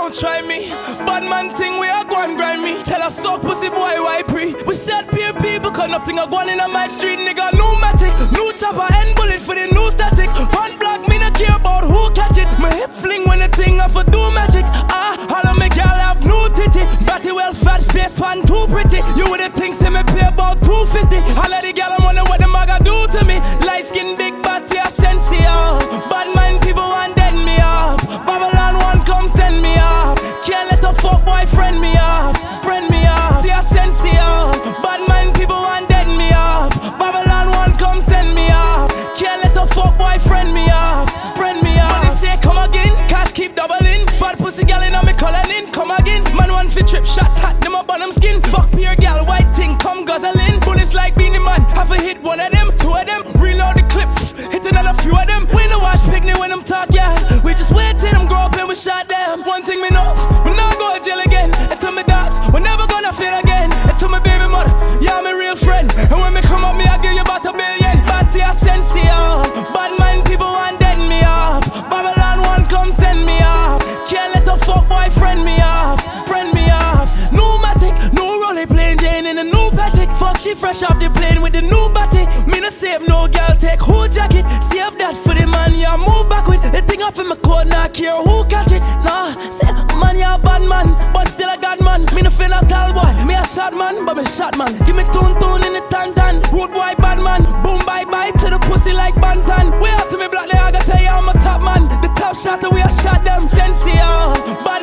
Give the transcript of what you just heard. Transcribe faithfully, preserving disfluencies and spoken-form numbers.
don't try me. Bad man thing, we are go and grind me. Tell us so pussy boy, why pre? We shot peer people, cause nothing are going in on my street, nigga. New matic, new chopper, end bullet for the new static. One block, me no care about who catch it. My hip fling when the thing off a do magic. Ah, all of me girl have new titty. Body well fat, face pan too pretty. You wouldn't think say me pay about two fifty. All of the girl I'm wonder what the maga do to me. Light skin, big body, a sensi off. Bad mind people want dead me off. Babylon one come send me off. Can't let a fuck boy friend me off. Friend me off, see a sensi off. Bad mind people want dead me off. Babylon one come send me off. Can't let a fuck boy friend me off. Friend me off. Money say come again, cash keep doubling. Fat pussy gal in on me coloring, come again. Man one fi trip, shots hot, them up on them skin. Fuck pure gal, white thing, come guzzling. Bullets like Beanie Man, have a hit one of them, two of them. Reload the clip, hit another few of them. We no watch picnic when them talk, yeah. We just wait till them grow up and we shot them. One thing me know, me not go to jail again. And to me dogs, we never gonna fail again. And to my baby mother, yeah, my real friend. And when me come up, me I give you about a billion. Batty a sensi off. Bad mind people want dead me off. Babylon one come send me off. Can't let a fuck boy friend me off. Friend me off. New matic, new rolling plain Jane in a new Patek. Fuck she fresh off the plane with the new batty. Me no save no girl take who jacket. Save that for the man yeah move back with. The thing off in my coat not care who catch it. Nah, say man yeah bad man, but still a god man. Me no feel a tall boy, me a shot man, but me shot man. Give me tune tune in the tan tan. Road boy bad man, boom bye bye to the pussy like Bantan. We out to me black there I gotta tell you I'm a top man. The top shot we a shot them sensi off.